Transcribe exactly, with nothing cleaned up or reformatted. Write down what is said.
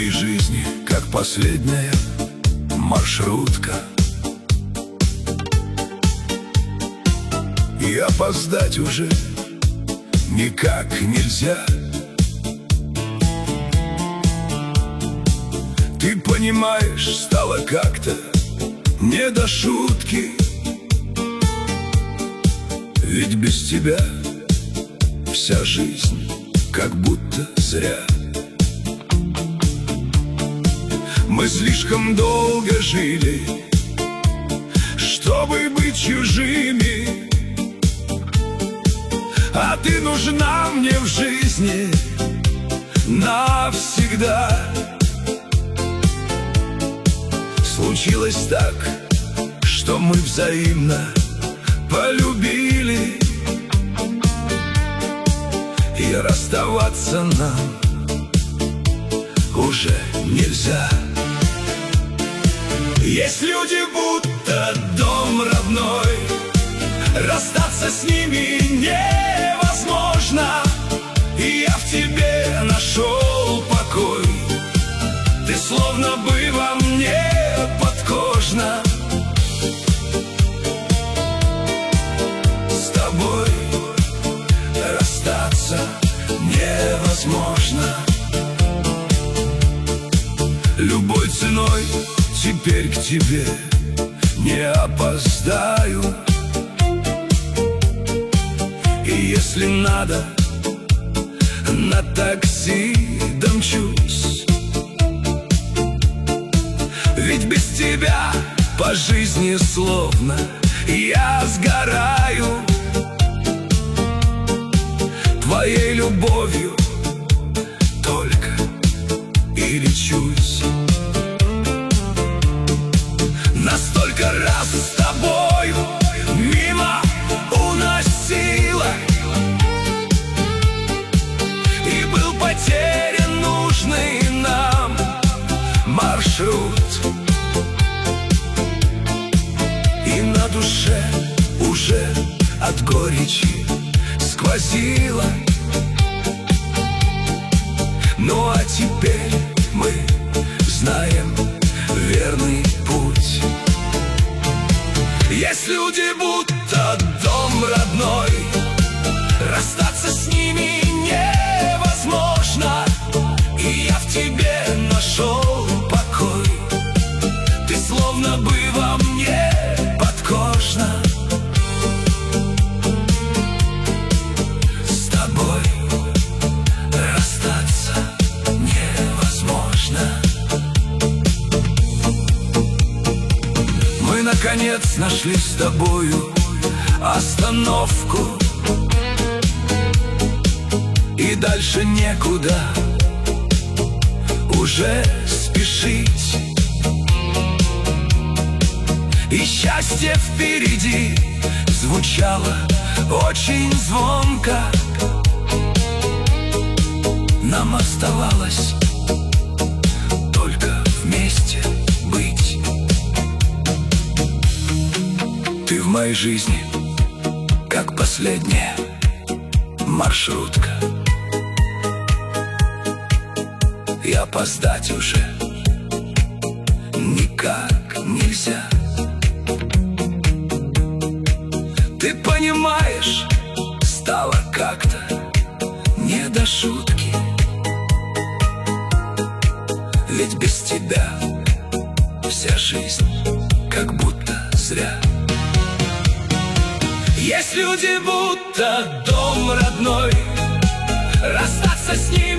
моей жизни как последняя маршрутка, и опоздать уже никак нельзя. Ты понимаешь, стало как-то не до шутки, ведь без тебя вся жизнь как будто зря. Мы слишком долго жили, чтобы быть чужими, а ты нужна мне в жизни навсегда. Случилось так, что мы взаимно полюбили, и расставаться нам уже нельзя. Есть люди, будто дом родной, расстаться с ними невозможно, и я в тебе нашел покой. Ты словно бы во мне подкожна. С тобой расстаться невозможно. Любой ценой теперь к тебе не опоздаю, и если надо, на такси домчусь. Ведь без тебя по жизни словно я сгораю. Твоей любовью только и лечусь. Настолько раз с тобой мимо уносила, и был потерян нужный нам маршрут, и на душе уже от горечи сквозило. Ну а теперь мы знаем верный путь. Есть люди, будто дом родной, расстаться с ними невозможно, и я в тебе нашел покой. Ты словно бы во мне подкожна. С тобой расстаться невозможно. Мы наконец нашли с тобою остановку, и дальше некуда уже спешить, и счастье впереди звучало очень звонко. Нам оставалось только вместе быть. Ты в моей жизни как последняя маршрутка, и опоздать уже никак нельзя. Ты понимаешь, стало как-то не до шутки, ведь без тебя вся жизнь как будто зря. Есть люди, будто дом родной, расстаться с ним